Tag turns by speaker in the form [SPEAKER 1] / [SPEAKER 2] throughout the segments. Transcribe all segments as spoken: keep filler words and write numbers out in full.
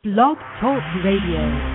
[SPEAKER 1] Blog Talk Radio.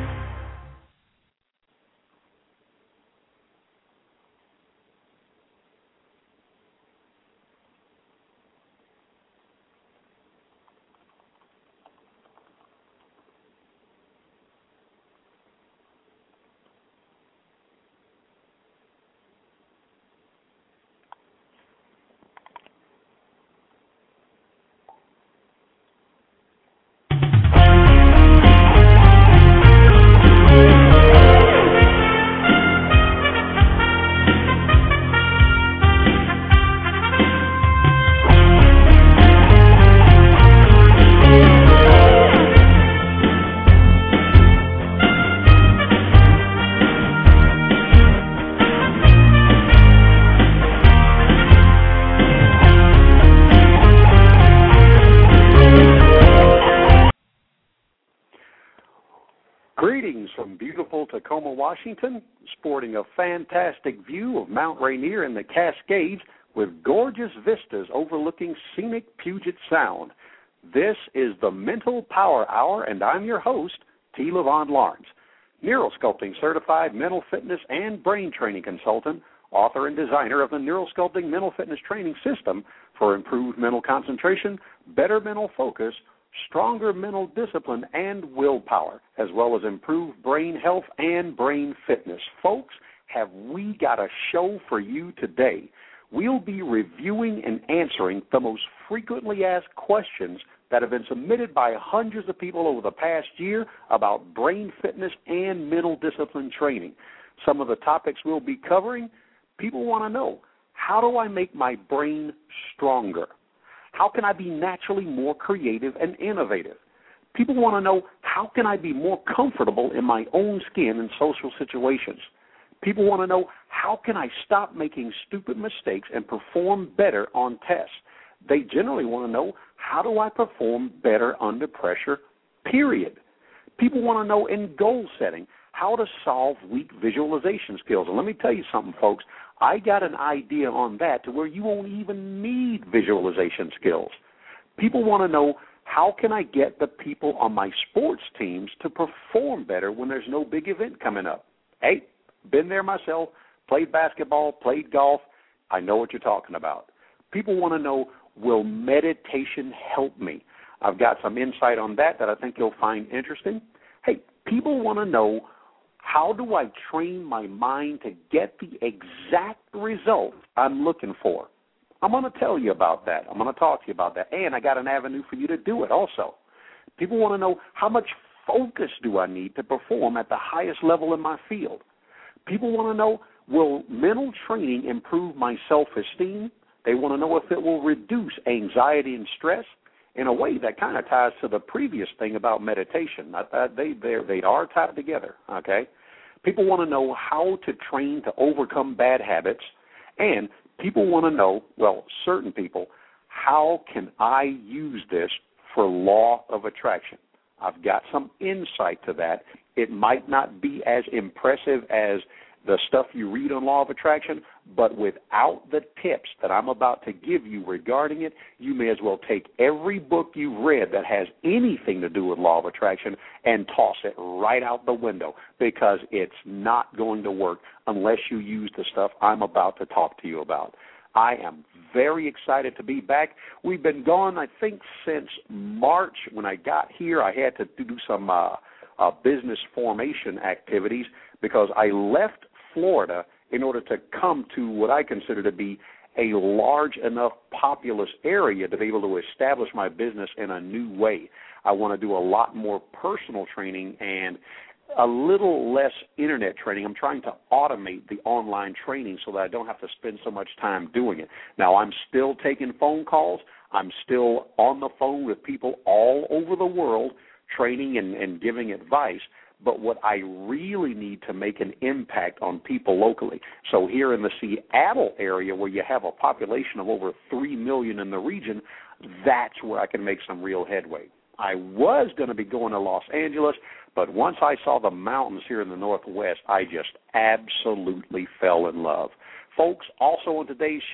[SPEAKER 2] Tacoma, Washington, sporting a fantastic view of Mount Rainier and the Cascades with gorgeous vistas overlooking scenic Puget Sound. This is the Mental Power Hour, and I'm your host, T. Levon Lawrence, neurosculpting certified mental fitness and brain training consultant, author and designer of the Neurosculpting Mental Fitness Training System for improved mental concentration, better mental focus, stronger mental discipline and willpower, as well as improved brain health and brain fitness. Folks, have we got a show for you today? We'll be reviewing and answering the most frequently asked questions that have been submitted by hundreds of people over the past year about brain fitness and mental discipline training. Some of the topics we'll be covering, people want to know, how do I make my brain stronger? How can I be naturally more creative and innovative? People want to know, how can I be more comfortable in my own skin in social situations? People want to know, how can I stop making stupid mistakes and perform better on tests? They generally want to know, how do I perform better under pressure, period? People want to know in goal setting, how to solve weak visualization skills. And let me tell you something, folks. I got an idea on that to where you won't even need visualization skills. People want to know, how can I get the people on my sports teams to perform better when there's no big event coming up? Hey, been there myself, played basketball, played golf. I know what you're talking about. People want to know, will meditation help me? I've got some insight on that that I think you'll find interesting. Hey, people want to know, how do I train my mind to get the exact result I'm looking for? I'm going to tell you about that. I'm going to talk to you about that. And I got an avenue for you to do it also. People want to know, how much focus do I need to perform at the highest level in my field? People want to know, will mental training improve my self-esteem? They want to know if it will reduce anxiety and stress. In a way, that kind of ties to the previous thing about meditation. They they are tied together, okay? People want to know how to train to overcome bad habits, and people want to know, well, certain people, how can I use this for law of attraction? I've got some insight to that. It might not be as impressive as the stuff you read on law of attraction, but without the tips that I'm about to give you regarding it, you may as well take every book you've read that has anything to do with law of attraction and toss it right out the window, because it's not going to work unless you use the stuff I'm about to talk to you about. I am very excited to be back. We've been gone, I think, since March. When I got here, I had to do some uh, uh, business formation activities because I left Florida in order to come to what I consider to be a large enough populous area to be able to establish my business in a new way. I want to do a lot more personal training and a little less internet training. I'm trying to automate the online training so that I don't have to spend so much time doing it. Now, I'm still taking phone calls. I'm still on the phone with people all over the world training and, and giving advice. But what I really need to make an impact on people locally. So here in the Seattle area, where you have a population of over three million in the region, that's where I can make some real headway. I was going to be going to Los Angeles, but once I saw the mountains here in the Northwest, I just absolutely fell in love. Folks, also on today's show,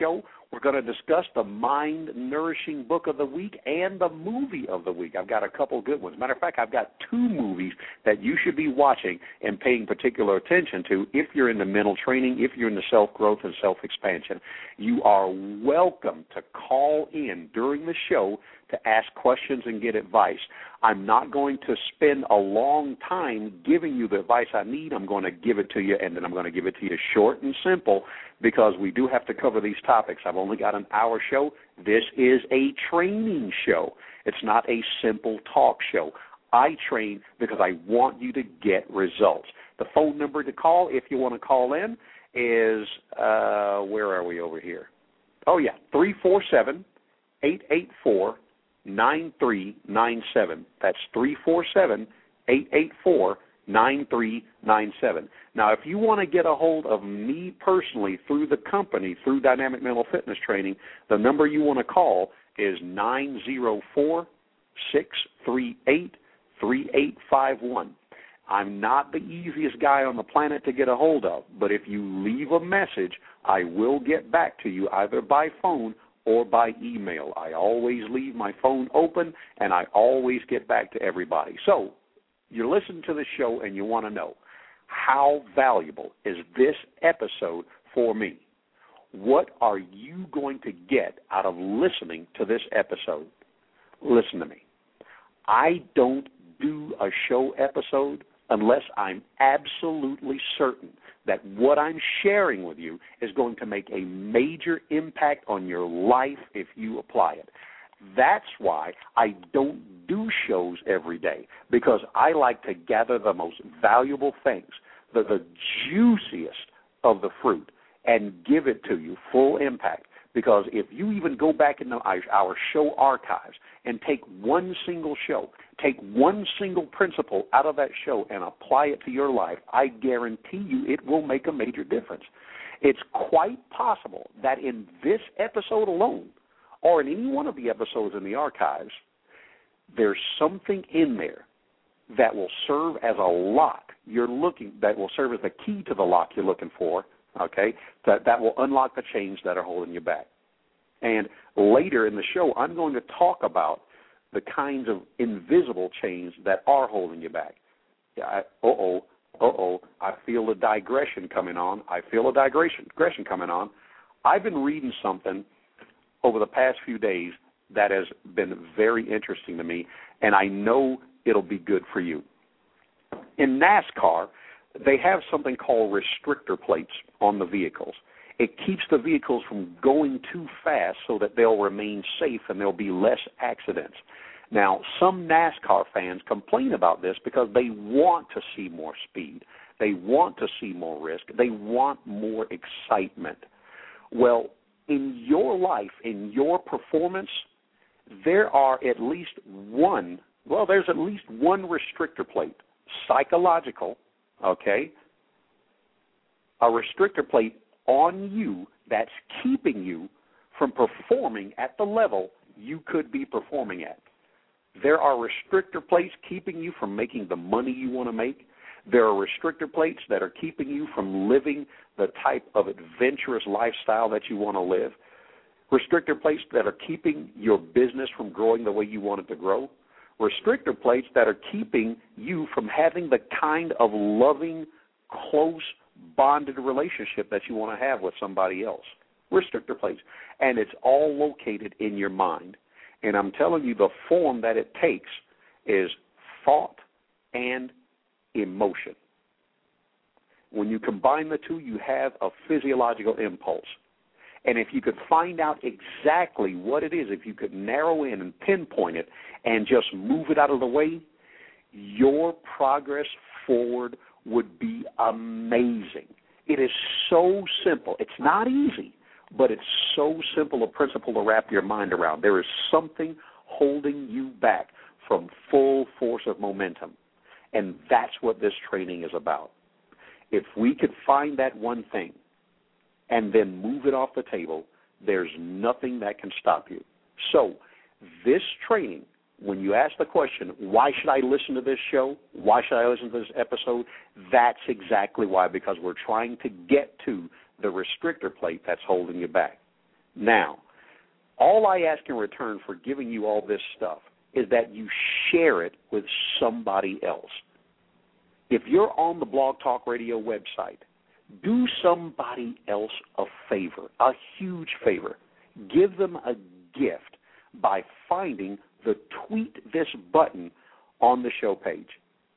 [SPEAKER 2] We're going to discuss the mind-nourishing book of the week and the movie of the week. I've got a couple good ones. Matter of fact, I've got two movies that you should be watching and paying particular attention to if you're into mental training, if you're into self-growth and self-expansion. You are welcome to call in during the show to ask questions and get advice. I'm not going to spend a long time giving you the advice I need. I'm going to give it to you, and then I'm going to give it to you short and simple because we do have to cover these topics. I've only got an hour show. This is a training show. It's not a simple talk show. I train because I want you to get results. The phone number to call, if you want to call in, is, uh, where are we over here? Oh, yeah, three four seven, eight eight four, nine three nine seven. That's three four seven, eight eight four, nine three nine seven. Now, if you want to get a hold of me personally through the company, through Dynamic Mental Fitness Training, the number you want to call is nine zero four, six three eight, three eight five one. I'm not the easiest guy on the planet to get a hold of, but if you leave a message, I will get back to you either by phone or by email. I always leave my phone open, and I always get back to everybody. So you're listening to the show, and you want to know, how valuable is this episode for me? What are you going to get out of listening to this episode? Listen to me. I don't do a show episode unless I'm absolutely certain that what I'm sharing with you is going to make a major impact on your life if you apply it. That's why I don't do shows every day, because I like to gather the most valuable things, the, the juiciest of the fruit, and give it to you full impact. Because if you even go back in the, our show archives and take one single show, take one single principle out of that show and apply it to your life, I guarantee you it will make a major difference. It's quite possible that in this episode alone, or in any one of the episodes in the archives, there's something in there that will serve as a lock you're looking, that will serve as the key to the lock you're looking for, okay, that, that will unlock the chains that are holding you back. And later in the show, I'm going to talk about the kinds of invisible chains that are holding you back. Yeah, I, uh-oh, uh-oh, I feel a digression coming on. I feel a digression, digression coming on. I've been reading something over the past few days that has been very interesting to me, and I know it'll be good for you. In NASCAR, they have something called restrictor plates on the vehicles. It keeps the vehicles from going too fast so that they'll remain safe and there'll be less accidents. Now, some NASCAR fans complain about this because they want to see more speed. They want to see more risk. They want more excitement. Well, in your life, in your performance, there are at least one, well, there's at least one restrictor plate, psychological, okay, a restrictor plate on you that's keeping you from performing at the level you could be performing at. There are restrictor plates keeping you from making the money you want to make. There are restrictor plates that are keeping you from living the type of adventurous lifestyle that you want to live. Restrictor plates that are keeping your business from growing the way you want it to grow. Restrictor plates that are keeping you from having the kind of loving, close, bonded relationship that you want to have with somebody else. Restrictor plates. And it's all located in your mind. And I'm telling you, the form that it takes is thought and emotion. When you combine the two, you have a physiological impulse. And if you could find out exactly what it is, if you could narrow in and pinpoint it and just move it out of the way, your progress forward would be amazing. It is so simple. It's not easy, but it's so simple a principle to wrap your mind around. There is something holding you back from full force of momentum, and that's what this training is about. If we could find that one thing and then move it off the table, there's nothing that can stop you. So this training, when you ask the question, why should I listen to this show? Why should I listen to this episode? That's exactly why, because we're trying to get to the restrictor plate that's holding you back. Now, all I ask in return for giving you all this stuff is that you share it with somebody else. If you're on the Blog Talk Radio website, do somebody else a favor, a huge favor. Give them a gift by finding the Tweet This button on the show page.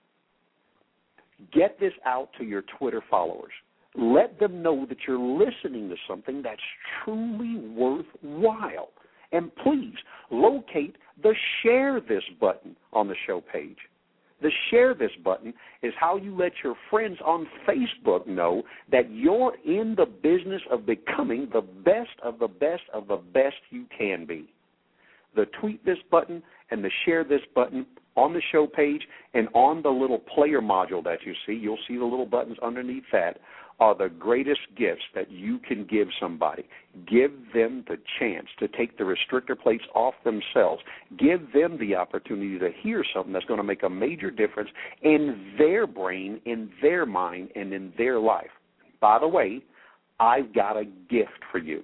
[SPEAKER 2] Get this out to your Twitter followers. Let them know that you're listening to something that's truly worthwhile. And please locate the Share This button on the show page. The Share This button is how you let your friends on Facebook know that you're in the business of becoming the best of the best of the best you can be. The Tweet This button and the Share This button on the show page and on the little player module that you see, you'll see the little buttons underneath that, are the greatest gifts that you can give somebody. Give them the chance to take the restrictor plates off themselves. Give them the opportunity to hear something that's going to make a major difference in their brain, in their mind, and in their life. By the way, I've got a gift for you.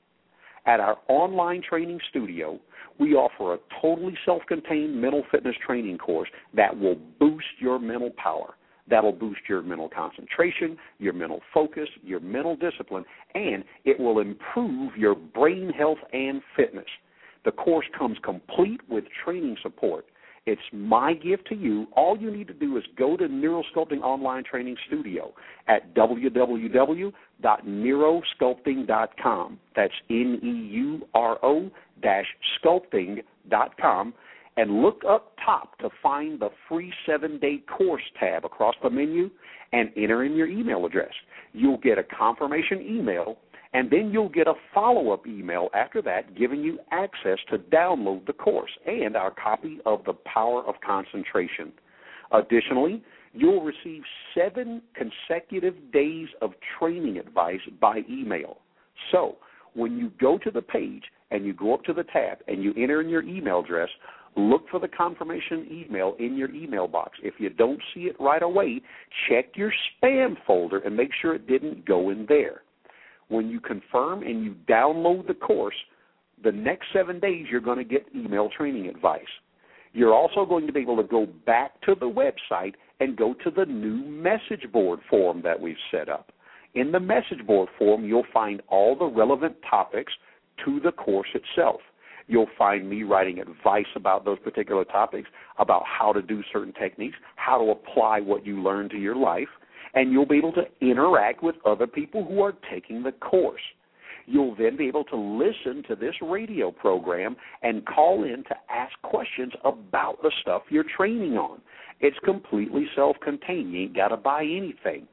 [SPEAKER 2] At our online training studio, we offer a totally self-contained mental fitness training course that will boost your mental power. That'll boost your mental concentration, your mental focus, your mental discipline, and it will improve your brain health and fitness. The course comes complete with training support. It's my gift to you. All you need to do is go to Neurosculpting Online Training Studio at w w w dot neurosculpting dot com. That's N E U R O dash sculpting dot com. And look up top to find the free seven-day course tab across the menu and enter in your email address. You'll get a confirmation email, and then you'll get a follow-up email after that giving you access to download the course and our copy of The Power of Concentration. Additionally, you'll receive seven consecutive days of training advice by email. So when you go to the page and you go up to the tab and you enter in your email address, look for the confirmation email in your email box. If you don't see it right away, check your spam folder and make sure it didn't go in there. When you confirm and you download the course, the next seven days you're going to get email training advice. You're also going to be able to go back to the website and go to the new message board forum that we've set up. In the message board forum, you'll find all the relevant topics to the course itself. You'll find me writing advice about those particular topics, about how to do certain techniques, how to apply what you learn to your life, and you'll be able to interact with other people who are taking the course. You'll then be able to listen to this radio program and call in to ask questions about the stuff you're training on. It's completely self-contained. You ain't got to buy anything.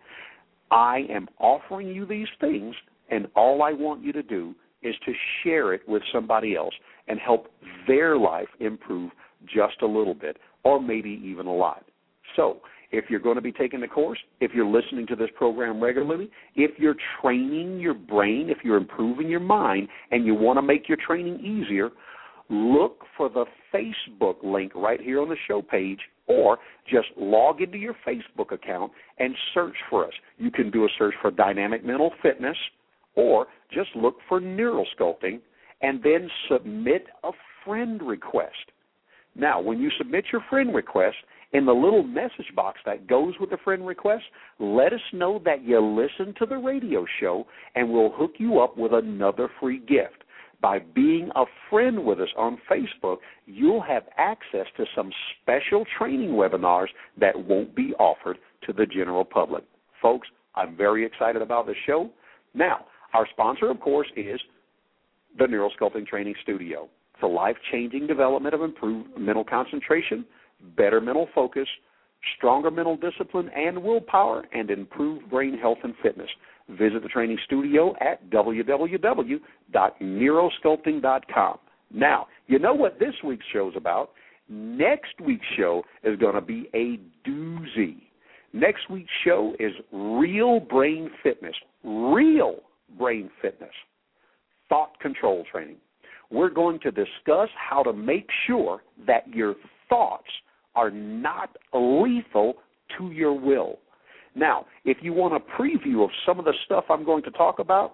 [SPEAKER 2] I am offering you these things, and all I want you to do is to share it with somebody else and help their life improve just a little bit or maybe even a lot. So if you're going to be taking the course, if you're listening to this program regularly, if you're training your brain, if you're improving your mind and you want to make your training easier, look for the Facebook link right here on the show page or just log into your Facebook account and search for us. You can do a search for Dynamic Mental Fitness or just look for Neurosculpting and then submit a friend request. Now, when you submit your friend request, in the little message box that goes with the friend request, let us know that you listen to the radio show and we'll hook you up with another free gift. By being a friend with us on Facebook, you'll have access to some special training webinars that won't be offered to the general public. Folks, I'm very excited about the show. Now, our sponsor, of course, is the Neurosculpting Training Studio. It's a life-changing development of improved mental concentration, better mental focus, stronger mental discipline and willpower, and improved brain health and fitness. Visit the training studio at w w w dot neurosculpting dot com. Now, you know what this week's show is about. Next week's show is going to be a doozy. Next week's show is real brain fitness, real brain fitness, thought control training. We're going to discuss how to make sure that your thoughts are not lethal to your will. Now, if you want a preview of some of the stuff I'm going to talk about,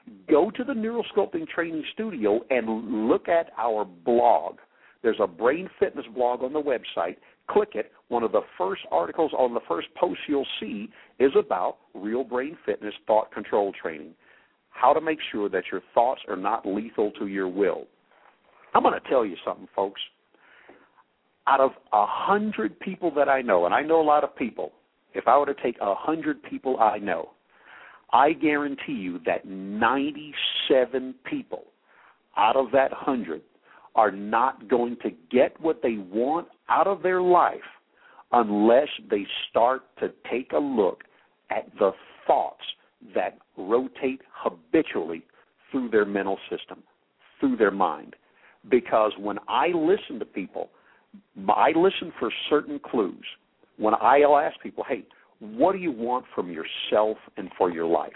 [SPEAKER 2] Go to the Neural Sculpting Training Studio and look at our blog. There's a Brain Fitness blog on the website. Click it. One of the first articles on the first post you'll see is about real brain fitness thought control training, how to make sure that your thoughts are not lethal to your will. I'm going to tell you something, folks. Out of a hundred people that I know, and I know a lot of people, if I were to take a hundred people I know, I guarantee you that ninety-seven people out of that hundred are not going to get what they want out of their life unless they start to take a look at the thoughts that rotate habitually through their mental system, through their mind. Because when I listen to people, I listen for certain clues. When I'll ask people, hey, what do you want from yourself and for your life?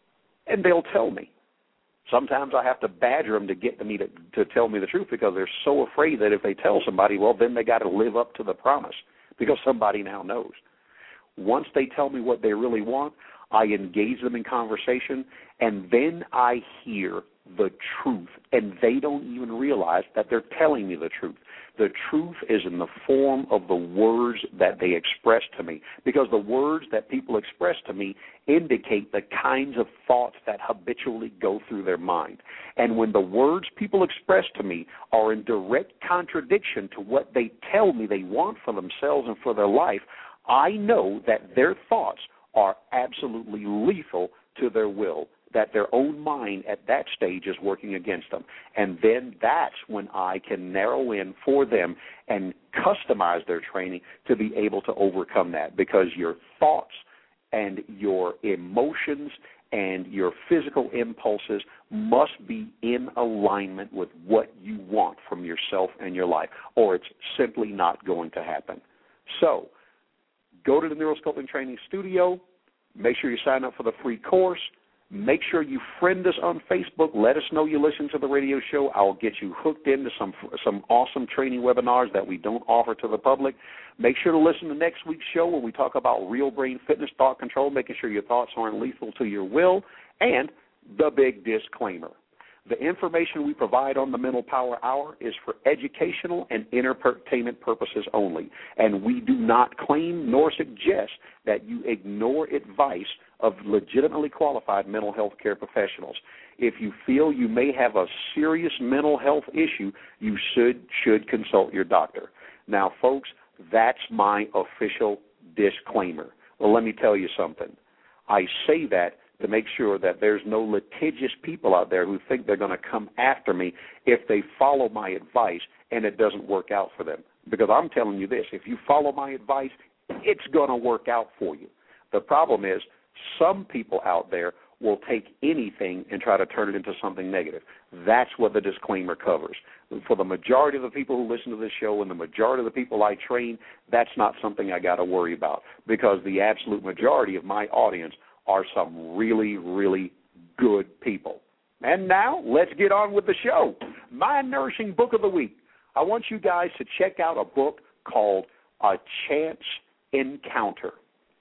[SPEAKER 2] And they'll tell me. Sometimes I have to badger them to get me to, to tell me the truth because they're so afraid that if they tell somebody, well, then they got to live up to the promise because somebody now knows. Once they tell me what they really want, I engage them in conversation, and then I hear the truth, and they don't even realize that they're telling me the truth. The truth is in the form of the words that they express to me, because the words that people express to me indicate the kinds of thoughts that habitually go through their mind. And when the words people express to me are in direct contradiction to what they tell me they want for themselves and for their life, I know that their thoughts are absolutely lethal to their will, that their own mind at that stage is working against them. And then that's when I can narrow in for them and customize their training to be able to overcome that, because your thoughts and your emotions and your physical impulses must be in alignment with what you want from yourself and your life, or it's simply not going to happen. So go to the Neural Sculpting Training Studio. Make sure you sign up for the free course. Make sure you friend us on Facebook. Let us know you listen to the radio show. I'll get you hooked into some some awesome training webinars that we don't offer to the public. Make sure to listen to next week's show where we talk about real brain fitness, thought control, making sure your thoughts aren't lethal to your will, and the big disclaimer. The information we provide on the Mental Power Hour is for educational and entertainment purposes only, and we do not claim nor suggest that you ignore advice of legitimately qualified mental health care professionals. If you feel you may have a serious mental health issue, you should should consult your doctor. Now, folks, that's my official disclaimer. Well, let me tell you something. I say that to make sure that there's no litigious people out there who think they're going to come after me if they follow my advice and it doesn't work out for them. Because I'm telling you this, if you follow my advice, it's going to work out for you. The problem is some people out there will take anything and try to turn it into something negative. That's what the disclaimer covers. For the majority of the people who listen to this show and the majority of the people I train, that's not something I got to worry about, because the absolute majority of my audience are some really, really good people. And now, let's get on with the show. My nourishing book of the week. I want you guys to check out a book called A Chance Encounter.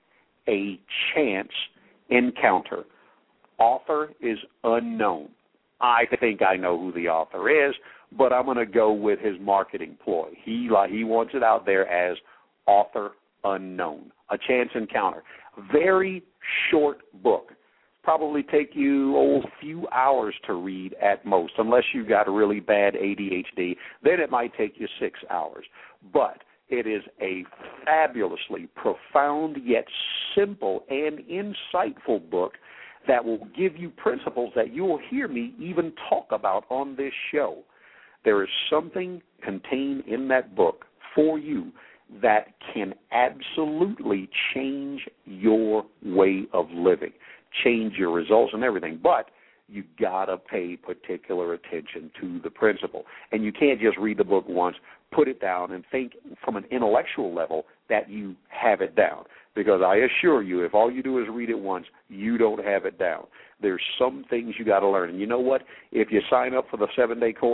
[SPEAKER 2] A Chance Encounter. Author is unknown. I think I know who the author is, but I'm going to go with his marketing ploy. He, he wants it out there as author unknown. A Chance Encounter. Very short book. Probably take you oh, a few hours to read at most, unless you've got a really bad A D H D. Then it might take you six hours. But it is a fabulously profound yet simple and insightful book that will give you principles that you will hear me even talk about on this show. There is something contained in that book for you that can absolutely change your way of living, change your results and everything. But you got to pay particular attention to the principle. And you can't just read the book once, put it down, and think from an intellectual level that you have it down. Because I assure you, if all you do is read it once, you don't have it down. There's some things you got to learn. And you know what? If you sign up for the seven-day course,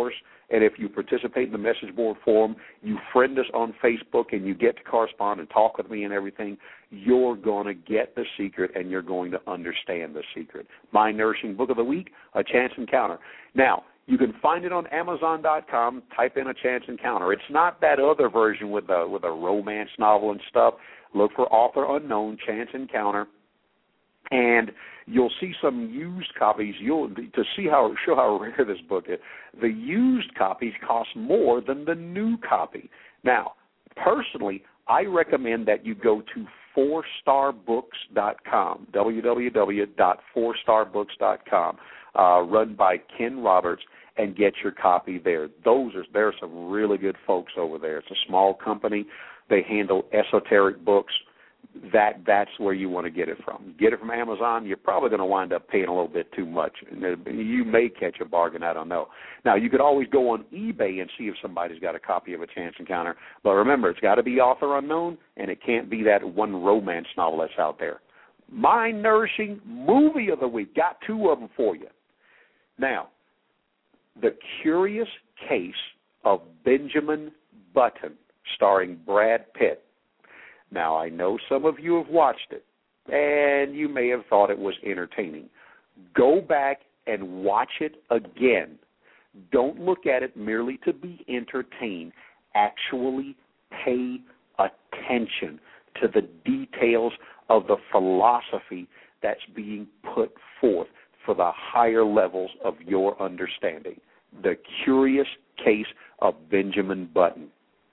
[SPEAKER 2] And if you participate in the message board forum, you friend us on Facebook, and you get to correspond and talk with me and everything, you're going to get the secret, and you're going to understand the secret. My Nourishing Book of the Week, A Chance Encounter. Now, you can find it on Amazon dot com. Type in A Chance Encounter. It's not that other version with a, with a romance novel and stuff. Look for Author Unknown, Chance Encounter. And you'll see some used copies. You'll to see how show how rare this book is. The used copies cost more than the new copy. Now, personally, I recommend that you go to four star books dot com, w w w dot four star books dot com, uh, run by Ken Roberts, and get your copy there. Those are there are some really good folks over there. It's a small company. They handle esoteric books. That that's where you want to get it from. Get it from Amazon, you're probably going to wind up paying a little bit too much. You may catch a bargain, I don't know. Now, you could always go on eBay and see if somebody's got a copy of A Chance Encounter. But remember, it's got to be Author Unknown, and it can't be that one romance novel that's out there. My Nourishing Movie of the Week. Got two of them for you. Now, The Curious Case of Benjamin Button, starring Brad Pitt. Now, I know some of you have watched it, and you may have thought it was entertaining. Go back and watch it again. Don't look at it merely to be entertained. Actually pay attention to the details of the philosophy that's being put forth for the higher levels of your understanding. The Curious Case of Benjamin Button.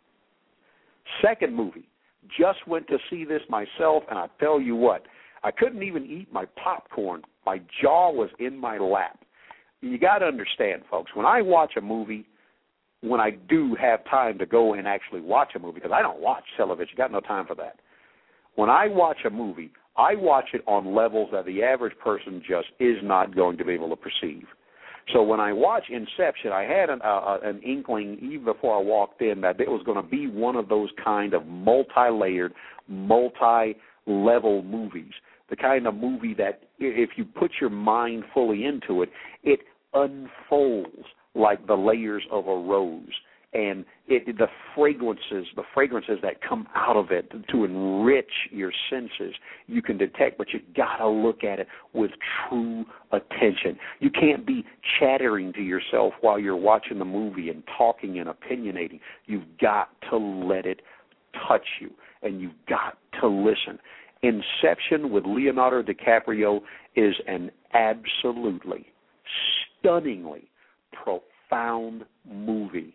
[SPEAKER 2] Second movie. Just went to see this myself, and I tell you what, I couldn't even eat my popcorn. My jaw was in my lap. You got to understand, folks, when I watch a movie, when I do have time to go and actually watch a movie, because I don't watch television, got no time for that. When I watch a movie, I watch it on levels that the average person just is not going to be able to perceive. So when I watch Inception, I had an, uh, an inkling even before I walked in that it was going to be one of those kind of multi-layered, multi-level movies, the kind of movie that if you put your mind fully into it, it unfolds like the layers of a rose. And it, the fragrances, the fragrances that come out of it to enrich your senses, you can detect, but you got to look at it with true attention. You can't be chattering to yourself while you're watching the movie and talking and opinionating. You've got to let it touch you, and you've got to listen. Inception with Leonardo DiCaprio is an absolutely, stunningly profound movie.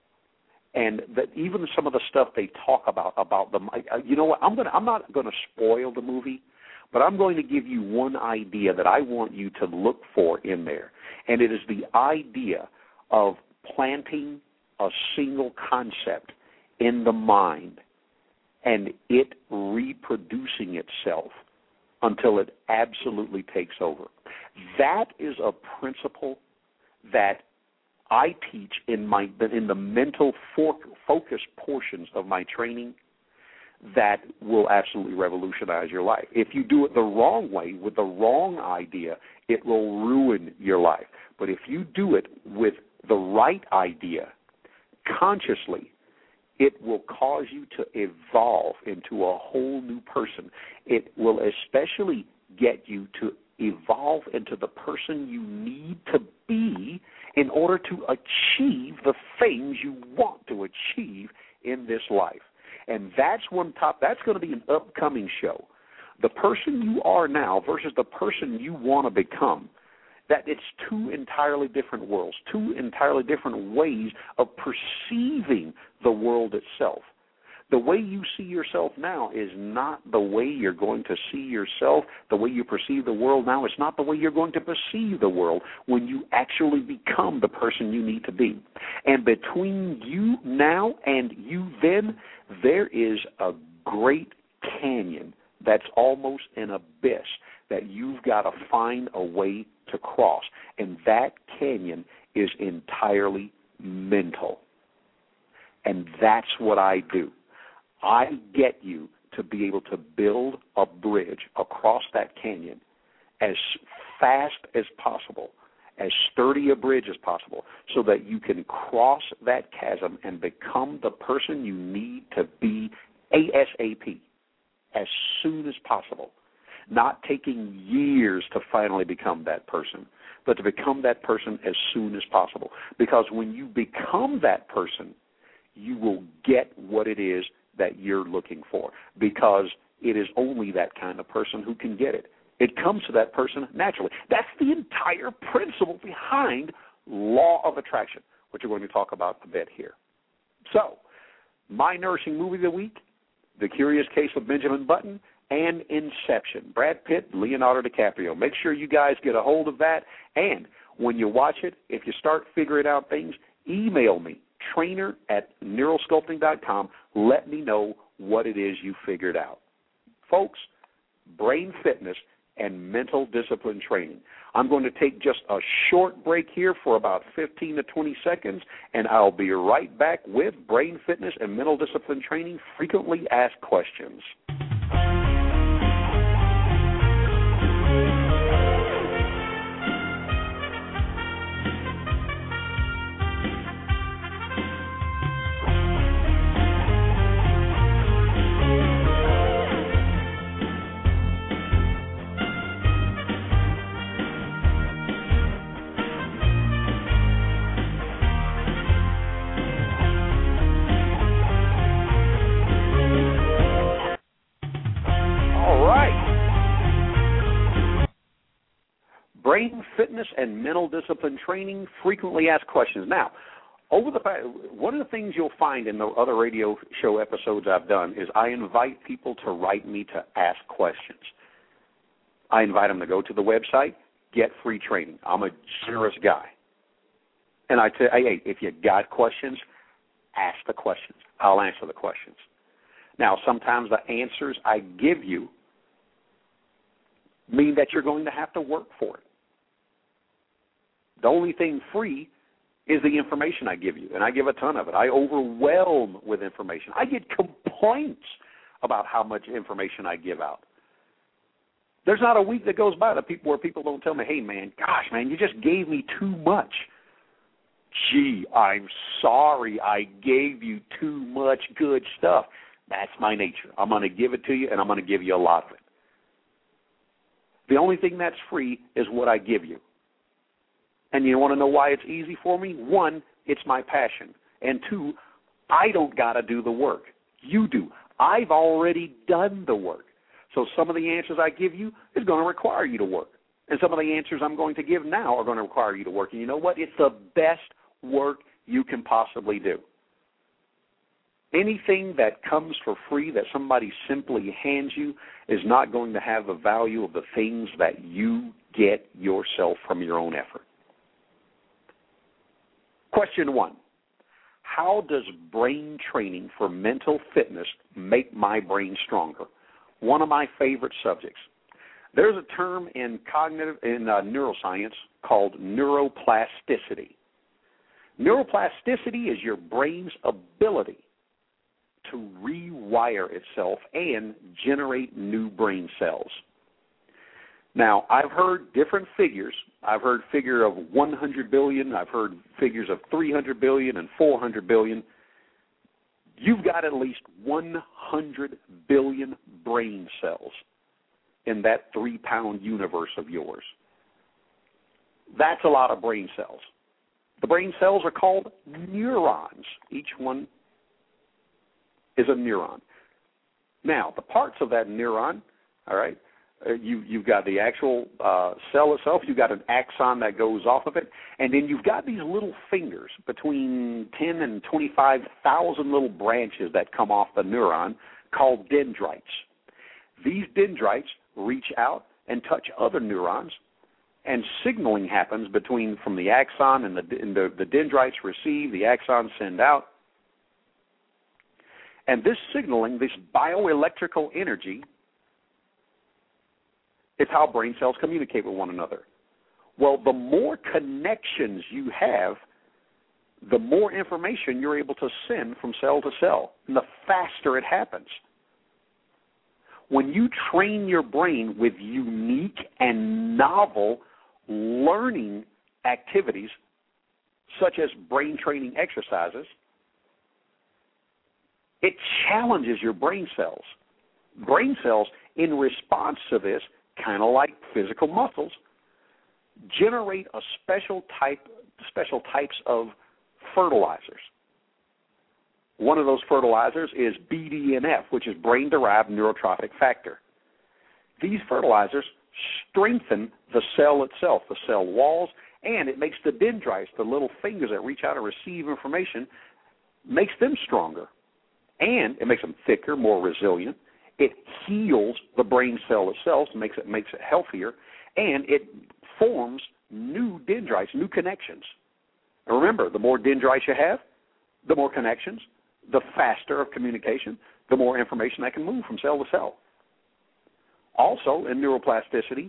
[SPEAKER 2] And that even some of the stuff they talk about about them, you know what? I'm gonna I'm not going to spoil the movie, but I'm going to give you one idea that I want you to look for in there, and it is the idea of planting a single concept in the mind and it reproducing itself until it absolutely takes over. That is a principle that I teach in my in the mental for, focus portions of my training that will absolutely revolutionize your life. If you do it the wrong way, with the wrong idea, it will ruin your life. But if you do it with the right idea, consciously, it will cause you to evolve into a whole new person. It will especially get you to evolve into the person you need to be in order to achieve the things you want to achieve in this life. And that's one top. That's going to be an upcoming show. The person you are now versus the person you want to become. That it's two entirely different worlds, two entirely different ways of perceiving the world itself. The way you see yourself now is not the way you're going to see yourself. The way you perceive the world now is not the way you're going to perceive the world when you actually become the person you need to be. And between you now and you then, there is a great canyon that's almost an abyss that you've got to find a way to cross. And that canyon is entirely mental. And that's what I do. I get you to be able to build a bridge across that canyon as fast as possible as sturdy a bridge as possible so that you can cross that chasm and become the person you need to be ASAP, as soon as possible. Not taking years to finally become that person, but to become that person as soon as possible. Because when you become that person, you will get what it is that you're looking for, because it is only that kind of person who can get it. It comes to that person naturally. That's the entire principle behind law of attraction, which we're going to talk about a bit here. So, my nourishing movie of the week, The Curious Case of Benjamin Button, and Inception. Brad Pitt, Leonardo DiCaprio. Make sure you guys get a hold of that. And when you watch it, if you start figuring out things, email me, trainer at neural sculpting dot com. Let me know what it is you figured out. Folks, brain fitness and mental discipline training. I'm going to take just a short break here for about fifteen to twenty seconds, and I'll be right back with brain fitness and mental discipline training, frequently asked questions. Brain fitness and mental discipline training, frequently asked questions. Now, over the one of the things you'll find in the other radio show episodes I've done is I invite people to write me to ask questions. I invite them to go to the website, get free training. I'm a generous guy. And I say, hey, if you got questions, ask the questions. I'll answer the questions. Now, sometimes the answers I give you mean that you're going to have to work for it. The only thing free is the information I give you, and I give a ton of it. I overwhelm with information. I get complaints about how much information I give out. There's not a week that goes by that people where people don't tell me, hey, man, gosh, man, you just gave me too much. Gee, I'm sorry I gave you too much good stuff. That's my nature. I'm going to give it to you, and I'm going to give you a lot of it. The only thing that's free is what I give you. And you want to know why it's easy for me? One, it's my passion. And two, I don't got to do the work. You do. I've already done the work. So some of the answers I give you is going to require you to work. And some of the answers I'm going to give now are going to require you to work. And you know what? It's the best work you can possibly do. Anything that comes for free that somebody simply hands you is not going to have the value of the things that you get yourself from your own effort. Question one, how does brain training for mental fitness make my brain stronger? One of my favorite subjects. There's a term in cognitive in uh, neuroscience called neuroplasticity. Neuroplasticity is your brain's ability to rewire itself and generate new brain cells. Now, I've heard different figures. I've heard figure of one hundred billion. I've heard figures of three hundred billion and four hundred billion. You've got at least one hundred billion brain cells in that three-pound universe of yours. That's a lot of brain cells. The brain cells are called neurons. Each one is a neuron. Now, the parts of that neuron, all right, uh, you, you've got the actual uh, cell itself, you've got an axon that goes off of it, and then you've got these little fingers between ten and twenty-five thousand little branches that come off the neuron called dendrites. These dendrites reach out and touch other neurons, and signaling happens between from the axon and the, and the, the dendrites receive, the axons send out. And this signaling, this bioelectrical energy, is how brain cells communicate with one another. Well, the more connections you have, the more information you're able to send from cell to cell, and the faster it happens. When you train your brain with unique and novel learning activities such as brain training exercises, it challenges your brain cells. Brain cells, in response to this, kind of like physical muscles, generate a special type, special types of fertilizers. One of those fertilizers is B D N F, which is brain-derived neurotrophic factor. These fertilizers strengthen the cell itself, the cell walls, and it makes the dendrites, the little fingers that reach out and receive information, makes them stronger. And it makes them thicker, more resilient. It heals the brain cell itself, makes it makes it healthier, and it forms new dendrites, new connections. And remember, the more dendrites you have, the more connections, the faster of communication, the more information that can move from cell to cell. Also, in neuroplasticity,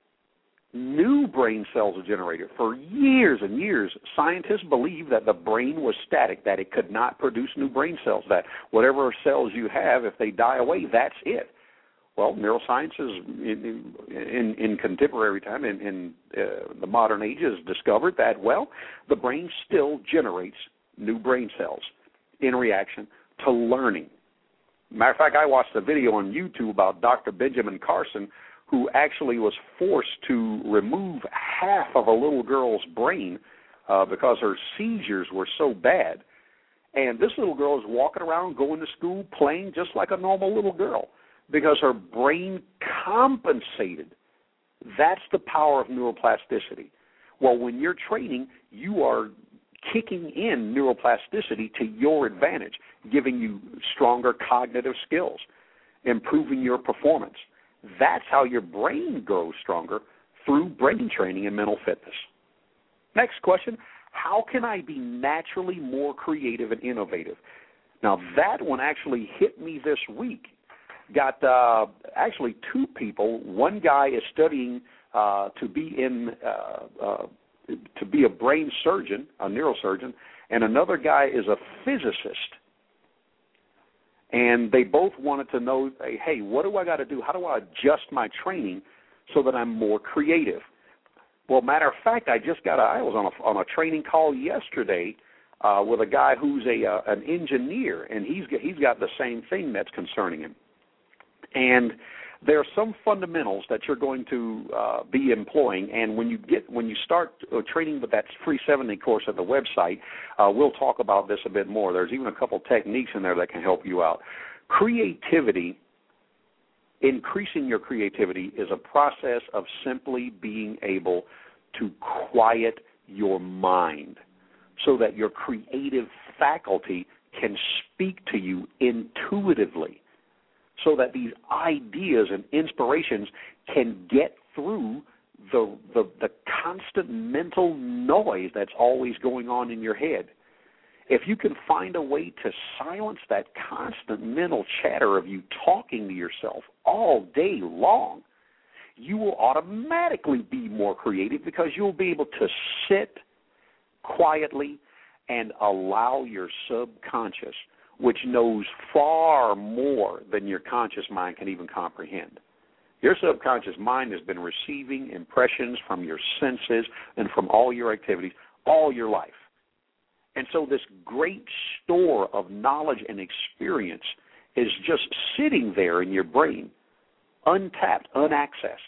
[SPEAKER 2] new brain cells are generated. For years and years, scientists believed that the brain was static, that it could not produce new brain cells, that whatever cells you have, if they die away, that's it. Well, neuroscience is, in, in, in contemporary time, in, in uh, the modern age, has discovered that, well, the brain still generates new brain cells in reaction to learning. Matter of fact, I watched a video on YouTube about Doctor Benjamin Carson, who actually was forced to remove half of a little girl's brain uh, because her seizures were so bad. And this little girl is walking around, going to school, playing just like a normal little girl because her brain compensated. That's the power of neuroplasticity. Well, when you're training, you are kicking in neuroplasticity to your advantage, giving you stronger cognitive skills, improving your performance. That's how your brain grows stronger, through brain training and mental fitness. Next question, how can I be naturally more creative and innovative? Now, that one actually hit me this week. Got uh, actually two people. One guy is studying uh, to be in uh, uh, to be a brain surgeon, a neurosurgeon, and another guy is a physicist. And they both wanted to know, hey, what do I got to do? How do I adjust my training so that I'm more creative? Well, matter of fact, I just got a, I was on a, on a training call yesterday uh, with a guy who's a uh, an engineer, and he's he's got the same thing that's concerning him. And there are some fundamentals that you're going to uh, be employing, and when you get when you start uh, training with that free seven-day course at the website, uh, we'll talk about this a bit more. There's even a couple techniques in there that can help you out. Creativity, increasing your creativity, is a process of simply being able to quiet your mind so that your creative faculty can speak to you intuitively, so that these ideas and inspirations can get through the, the the constant mental noise that's always going on in your head. If you can find a way to silence that constant mental chatter of you talking to yourself all day long, you will automatically be more creative because you'll be able to sit quietly and allow your subconscious, which knows far more than your conscious mind can even comprehend. Your subconscious mind has been receiving impressions from your senses and from all your activities all your life. And so this great store of knowledge and experience is just sitting there in your brain, untapped, unaccessed.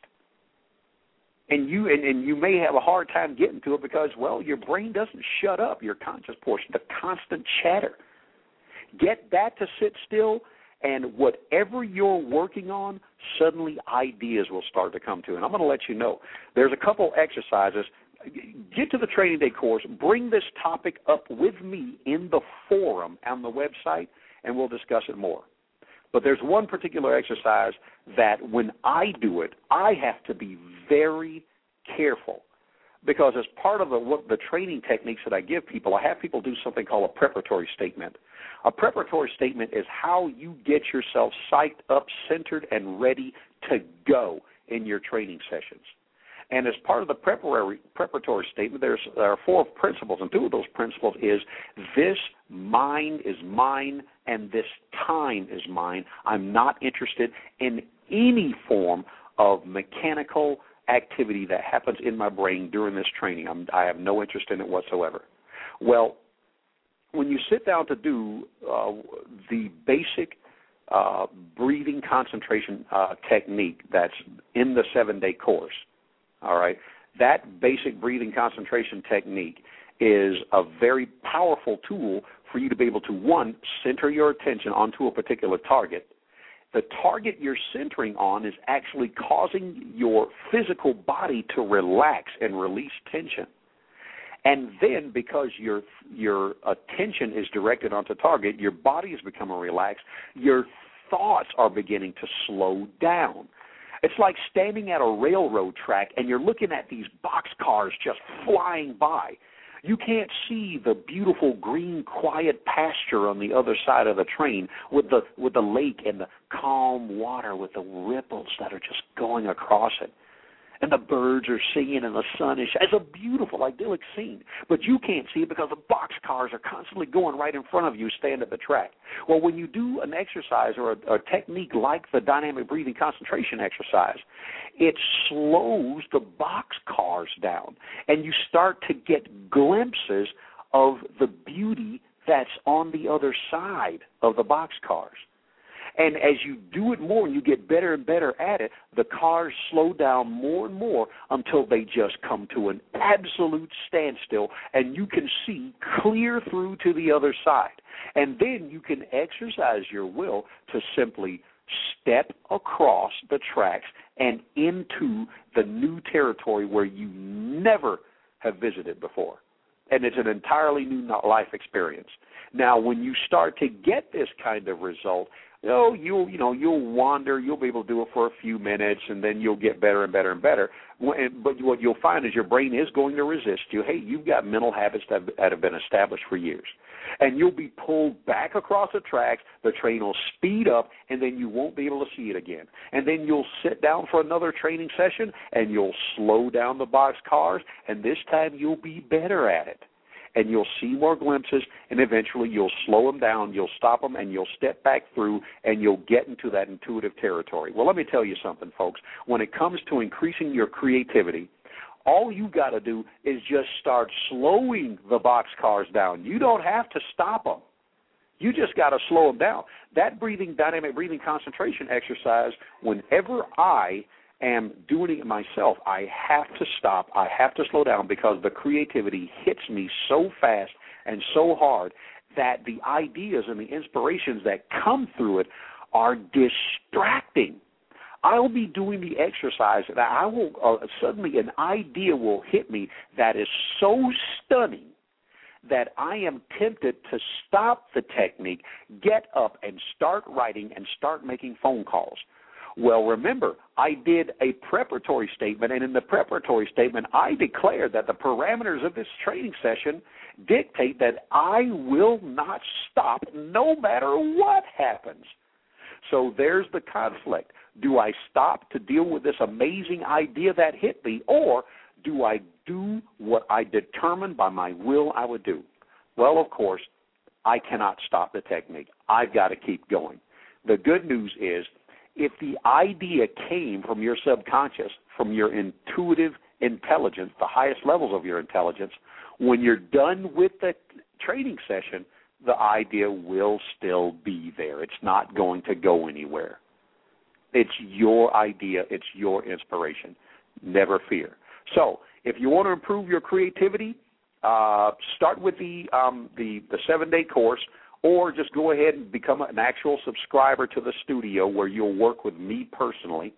[SPEAKER 2] And you and, and you may have a hard time getting to it because, well, your brain doesn't shut up, your conscious portion, the constant chatter. Get that to sit still, and whatever you're working on, suddenly ideas will start to come to. And I'm going to let you know. There's a couple exercises. Get to the Training Day course. Bring this topic up with me in the forum on the website, and we'll discuss it more. But there's one particular exercise that when I do it, I have to be very careful. Because as part of the, what, the training techniques that I give people, I have people do something called a preparatory statement. A preparatory statement is how you get yourself psyched up, centered, and ready to go in your training sessions. And as part of the preparatory, preparatory statement, there's, there are four principles, and two of those principles is this mind is mine and this time is mine. I'm not interested in any form of mechanical activity that happens in my brain during this training. I'm, I have no interest in it whatsoever. Well, when you sit down to do uh, the basic uh, breathing concentration uh, technique that's in the seven-day course, all right, that basic breathing concentration technique is a very powerful tool for you to be able to, one, center your attention onto a particular target. The target you're centering on is actually causing your physical body to relax and release tension. And then because your your attention is directed onto target, your body is becoming relaxed, your thoughts are beginning to slow down. It's like standing at a railroad track and you're looking at these boxcars just flying by. You can't see the beautiful green, quiet pasture on the other side of the train with the with the lake and the calm water with the ripples that are just going across it. And the birds are singing and the sun is shining. It's a beautiful, idyllic scene. But you can't see it because the boxcars are constantly going right in front of you, stand at the track. Well, when you do an exercise or a, a technique like the dynamic breathing concentration exercise, it slows the boxcars down. And you start to get glimpses of the beauty that's on the other side of the boxcars. And as you do it more and you get better and better at it, the cars slow down more and more until they just come to an absolute standstill and you can see clear through to the other side. And then you can exercise your will to simply step across the tracks and into the new territory where you never have visited before. And it's an entirely new life experience. Now, when you start to get this kind of result, Oh, you'll you know you'll wander. You'll be able to do it for a few minutes, and then you'll get better and better and better. But what you'll find is your brain is going to resist you. Hey, you've got mental habits that have been established for years, and you'll be pulled back across the tracks. The train will speed up, and then you won't be able to see it again. And then you'll sit down for another training session, and you'll slow down the box cars, and this time you'll be better at it. And you'll see more glimpses, and eventually you'll slow them down, you'll stop them, and you'll step back through, and you'll get into that intuitive territory. Well, let me tell you something, folks. When it comes to increasing your creativity, all you got to do is just start slowing the boxcars down. You don't have to stop them. You just got to slow them down. That breathing, dynamic breathing concentration exercise, whenever I am doing it myself, I have to stop, I have to slow down because the creativity hits me so fast and so hard that the ideas and the inspirations that come through it are distracting. I'll be doing the exercise and I will uh, suddenly an idea will hit me that is so stunning that I am tempted to stop the technique, get up and start writing and start making phone calls. Well, remember, I did a preparatory statement, and in the preparatory statement, I declared that the parameters of this training session dictate that I will not stop no matter what happens. So there's the conflict. Do I stop to deal with this amazing idea that hit me, or do I do what I determined by my will I would do? Well, of course, I cannot stop the technique. I've got to keep going. The good news is, if the idea came from your subconscious, from your intuitive intelligence, the highest levels of your intelligence, when you're done with the training session, the idea will still be there. It's not going to go anywhere. It's your idea. It's your inspiration. Never fear. So if you want to improve your creativity, uh, start with the, um, the, the seven-day course, or just go ahead and become an actual subscriber to the studio where you'll work with me personally.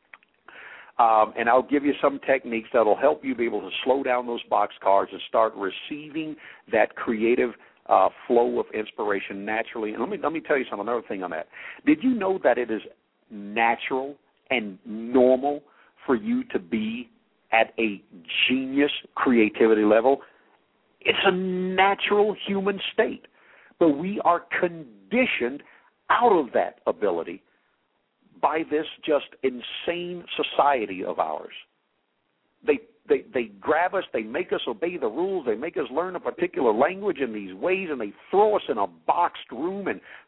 [SPEAKER 2] Um, and I'll give you some techniques that will help you be able to slow down those boxcars and start receiving that creative uh, flow of inspiration naturally. And let me, let me tell you something, another thing on that. Did you know that it is natural and normal for you to be at a genius creativity level? It's a natural human state. But we are conditioned out of that ability by this just insane society of ours. They, they, they grab us, they make us obey the rules, they make us learn a particular language in these ways, and they throw us in a boxed room and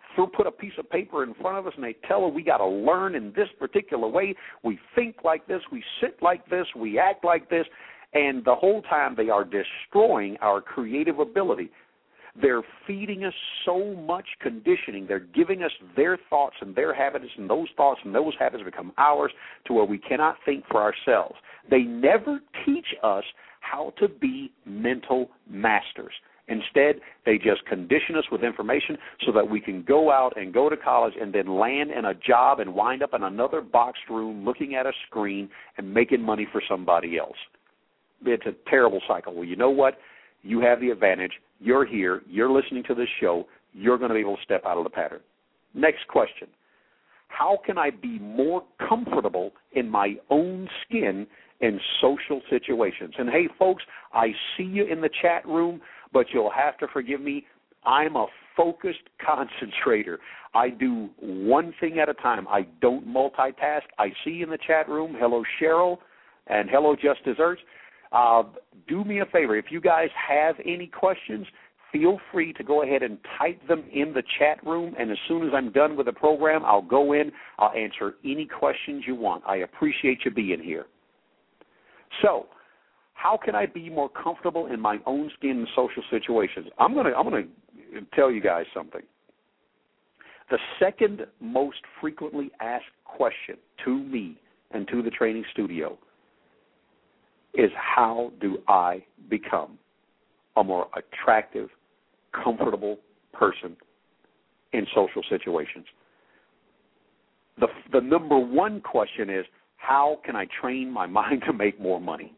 [SPEAKER 2] put a piece of paper in front of us and they tell us we got to learn in this particular way. We think like this. We sit like this. We act like this. And the whole time they are destroying our creative ability. They're feeding us so much conditioning. They're giving us their thoughts and their habits, and those thoughts and those habits become ours to where we cannot think for ourselves. They never teach us how to be mental masters. Instead, they just condition us with information so that we can go out and go to college and then land in a job and wind up in another boxed room looking at a screen and making money for somebody else. It's a terrible cycle. Well, you know what? You have the advantage. You're here. You're listening to this show. You're going to be able to step out of the pattern. Next question. How can I be more comfortable in my own skin in social situations? And, hey, folks, I see you in the chat room, but you'll have to forgive me. I'm a focused concentrator. I do one thing at a time. I don't multitask. I see you in the chat room. Hello, Cheryl, and hello, Just Desserts. Uh, do me a favor. If you guys have any questions, feel free to go ahead and type them in the chat room, and as soon as I'm done with the program, I'll go in. I'll answer any questions you want. I appreciate you being here. So, how can I be more comfortable in my own skin in social situations? I'm going to I'm going to tell you guys something. The second most frequently asked question to me and to the training studio is, how do I become a more attractive, comfortable person in social situations? The, the number one question is, how can I train my mind to make more money?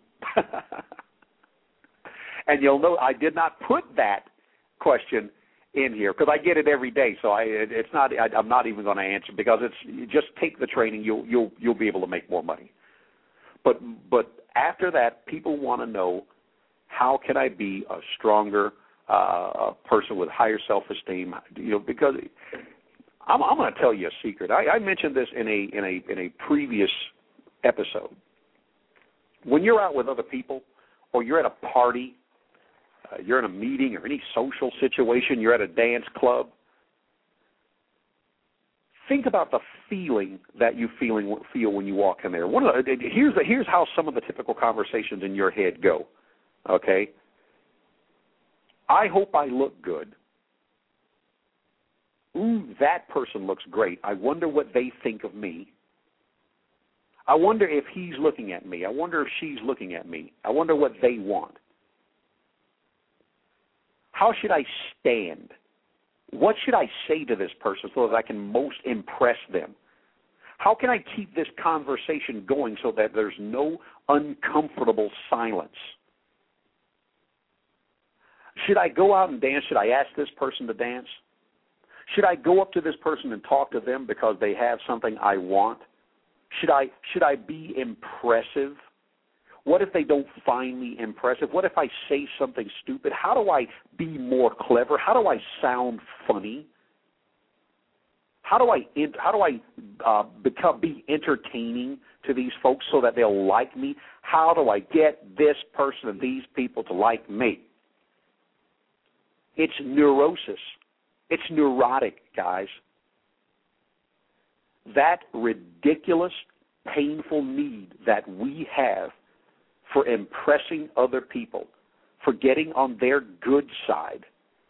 [SPEAKER 2] And you'll note I did not put that question in here because I get it every day. So I, it's not. I, I'm not even going to answer because it's you just take the training. You'll you'll you'll be able to make more money. But but after that, people want to know, how can I be a stronger uh, person with higher self-esteem? You know, because I'm, I'm going to tell you a secret. I, I mentioned this in a in a in a previous episode. When you're out with other people, or you're at a party, uh, you're in a meeting or any social situation, you're at a dance club, think about the feeling that you feeling feel when you walk in there. One of the, here's the, here's how some of the typical conversations in your head go. Okay, I hope I look good. Ooh, that person looks great. I wonder what they think of me. I wonder if he's looking at me. I wonder if she's looking at me. I wonder what they want. How should I stand? What should I say to this person so that I can most impress them? How can I keep this conversation going so that there's no uncomfortable silence? Should I go out and dance? Should I ask this person to dance? Should I go up to this person and talk to them because they have something I want? Should I should I be impressive? What if they don't find me impressive? What if I say something stupid? How do I be more clever? How do I sound funny? How do I how do I uh, become be entertaining to these folks so that they'll like me? How do I get this person and these people to like me? It's neurosis. It's neurotic, guys. That ridiculous, painful need that we have for impressing other people, for getting on their good side,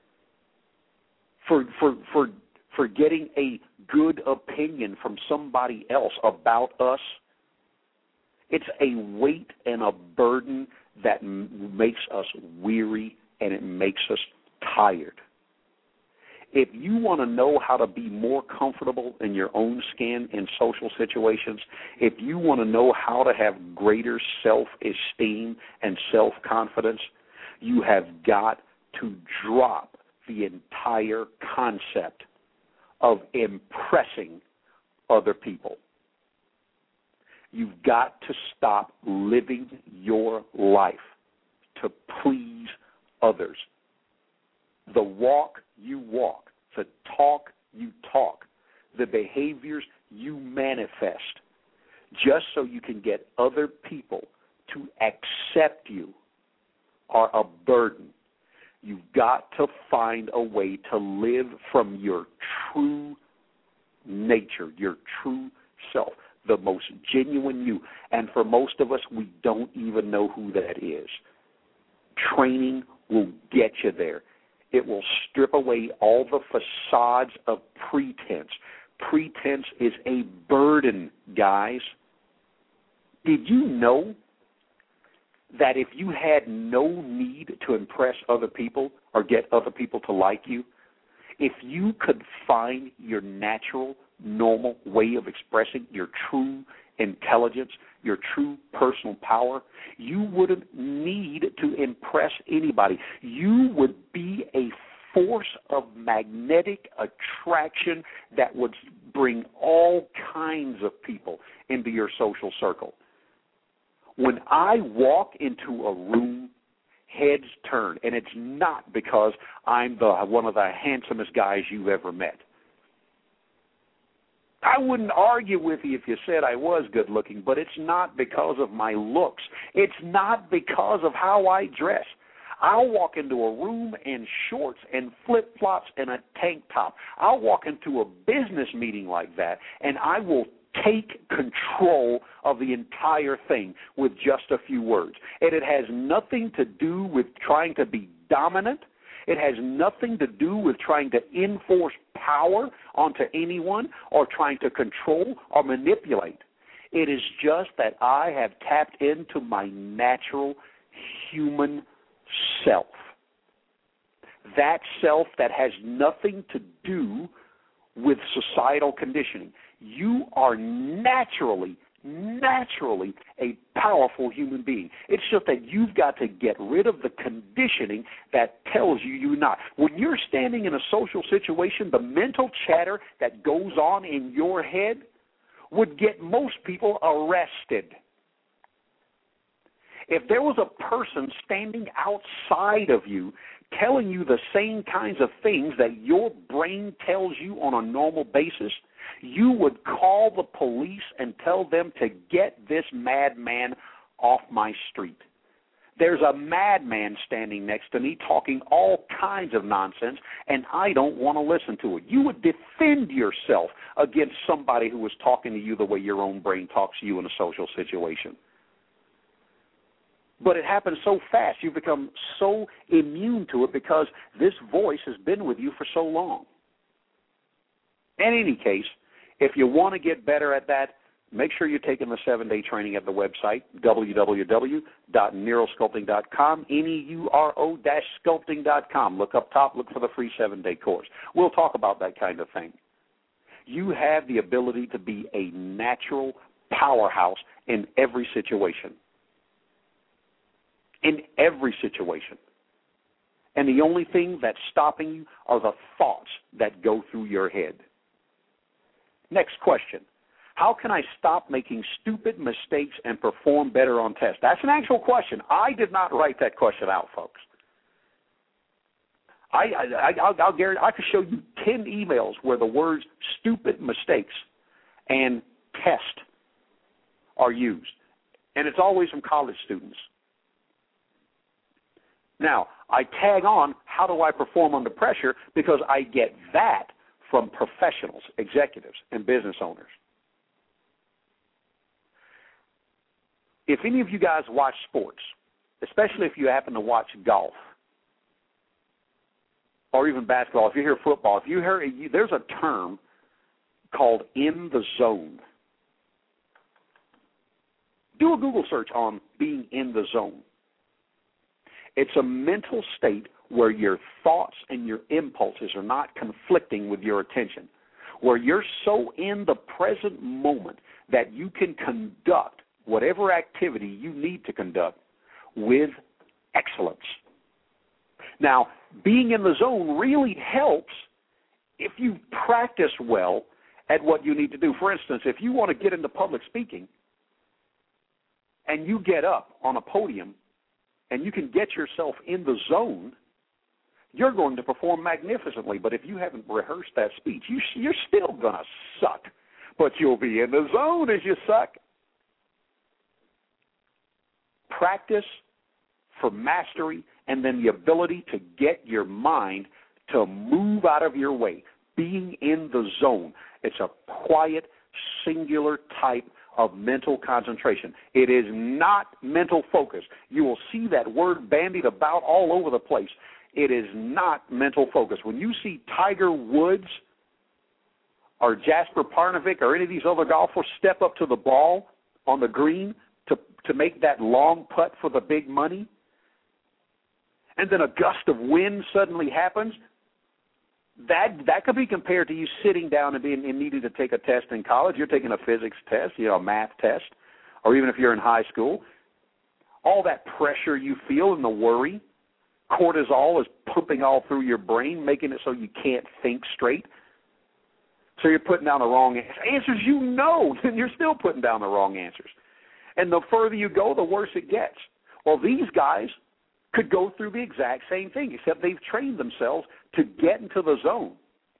[SPEAKER 2] for for for for getting a good opinion from somebody else about us, it's a weight and a burden that m- makes us weary and it makes us tired. If you want to know how to be more comfortable in your own skin in social situations, if you want to know how to have greater self-esteem and self-confidence, you have got to drop the entire concept of impressing other people. You've got to stop living your life to please others. The walk you walk, the talk you talk, the behaviors you manifest, just so you can get other people to accept you, are a burden. You've got to find a way to live from your true nature, your true self, the most genuine you. And for most of us, we don't even know who that is. Training will get you there. It will strip away all the facades of pretense. Pretense is a burden, guys. Did you know that if you had no need to impress other people or get other people to like you, if you could find your natural, normal way of expressing your true intelligence, your true personal power, you wouldn't need to impress anybody. You would be a force of magnetic attraction that would bring all kinds of people into your social circle. When I walk into a room, heads turn, and it's not because I'm the one of the handsomest guys you've ever met. I wouldn't argue with you if you said I was good looking, but it's not because of my looks. It's not because of how I dress. I'll walk into a room in shorts and flip-flops and a tank top. I'll walk into a business meeting like that, and I will take control of the entire thing with just a few words. And it has nothing to do with trying to be dominant. It has nothing to do with trying to enforce power onto anyone or trying to control or manipulate. It is just that I have tapped into my natural human self. That self that has nothing to do with societal conditioning. You are naturally, naturally a powerful human being. It's just that you've got to get rid of the conditioning that tells you you're not. When you're standing in a social situation, the mental chatter that goes on in your head would get most people arrested. If there was a person standing outside of you telling you the same kinds of things that your brain tells you on a normal basis, you would call the police and tell them to get this madman off my street. There's a madman standing next to me talking all kinds of nonsense, and I don't want to listen to it. You would defend yourself against somebody who was talking to you the way your own brain talks to you in a social situation. But it happens so fast. You've become so immune to it because this voice has been with you for so long. In any case, if you want to get better at that, make sure you're taking the seven-day training at the website, w w w dot neurosculpting dot com, N E U R O sculpting dot com. Look up top, look for the free seven-day course. We'll talk about that kind of thing. You have the ability to be a natural powerhouse in every situation. In every situation. And the only thing that's stopping you are the thoughts that go through your head. Next question. How can I stop making stupid mistakes and perform better on tests? That's an actual question. I did not write that question out, folks. I, I, I'll, I'll guarantee, I could show you ten emails where the words stupid mistakes and test are used. And it's always from college students. Now, I tag on, how do I perform under pressure? Because I get that from professionals, executives, and business owners. If any of you guys watch sports, especially if you happen to watch golf or even basketball, if you hear football, if you hear, there's a term called in the zone. Do a Google search on being in the zone. It's a mental state where your thoughts and your impulses are not conflicting with your attention, where you're so in the present moment that you can conduct whatever activity you need to conduct with excellence. Now, being in the zone really helps if you practice well at what you need to do. For instance, if you want to get into public speaking and you get up on a podium and you can get yourself in the zone, you're going to perform magnificently. But if you haven't rehearsed that speech, you, you're still going to suck. But you'll be in the zone as you suck. Practice for mastery and then the ability to get your mind to move out of your way, being in the zone. It's a quiet, singular type of mental concentration. It is not mental focus. You will see that word bandied about all over the place. It is not mental focus. When you see Tiger Woods or Jasper Parnevik or any of these other golfers step up to the ball on the green to, to make that long putt for the big money, and then a gust of wind suddenly happens, that that could be compared to you sitting down and being and needing to take a test in college. You're taking a physics test, you know, a math test, or even if you're in high school. All that pressure you feel and the worry, cortisol is pumping all through your brain, making it so you can't think straight. So you're putting down the wrong answers. Answers you know, and you're still putting down the wrong answers. And the further you go, the worse it gets. Well, these guys could go through the exact same thing, except they've trained themselves to get into the zone.